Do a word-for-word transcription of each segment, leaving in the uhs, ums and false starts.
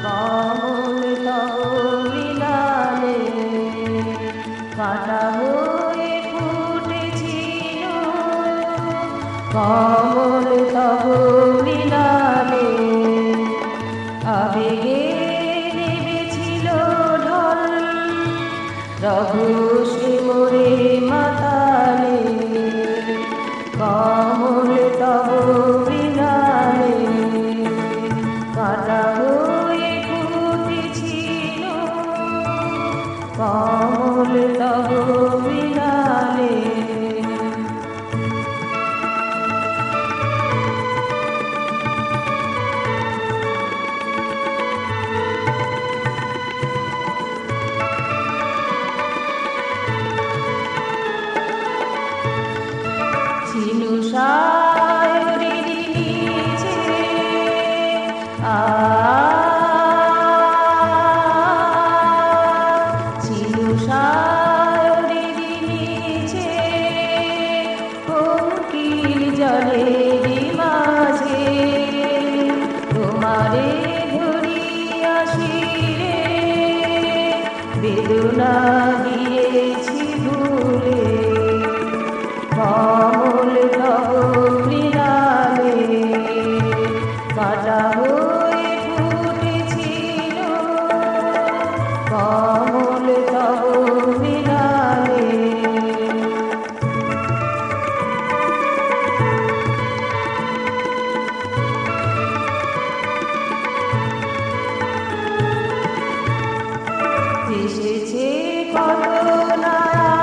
কমল তব মৃণালে কাঁটা হয়ে ফুটেছিল, কমল তব মৃণালে আবেগে নেমেছিল ঢল, রহস্যে মোরে মাতালে কমল তব মৃণালে কাঁটা হয়ে ফুটেছিল, কমল তব মৃণালে। ছিনু সায়রের নিচে আ ছিনু সায়রের নিচে কোকিল জলের মাঝে তোমারে ধরিয়াছি রে, বেদনা দিয়েছি ভুলে কমল তব মৃণালে কাঁটা হয়ে ফুটেছিল, কমল তব মৃণালে। এসেছে কত না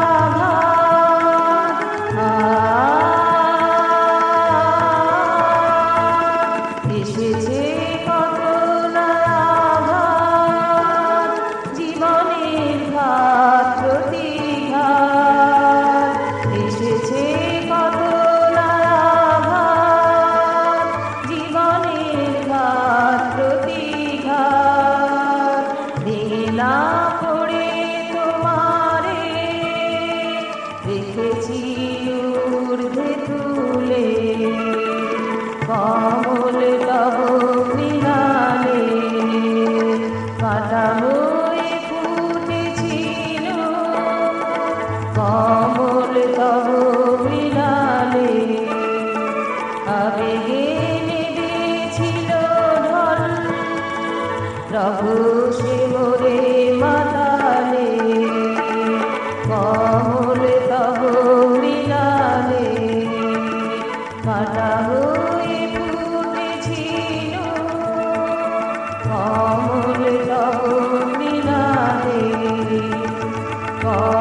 এসেছে কত না আঘাত, জীবনের ঘাত প্রতিঘাত এসেছে কত না আঘাত, জীবনের ঘাত প্রতিঘাত ভেঙে না পড়ে তোমারে রেখেছি ঊর্ধ্বে তুলে, কমল তব মৃণালে কাঁটা হয়ে ফুটেছিল, কমল তব মৃণালে আবেগে নেমেছিল ঢল, রহস্যে মোরে মাতালে কমল তব মৃণালে কাঁটা হয়ে ফুটেছিল, কমল তব মৃণালে।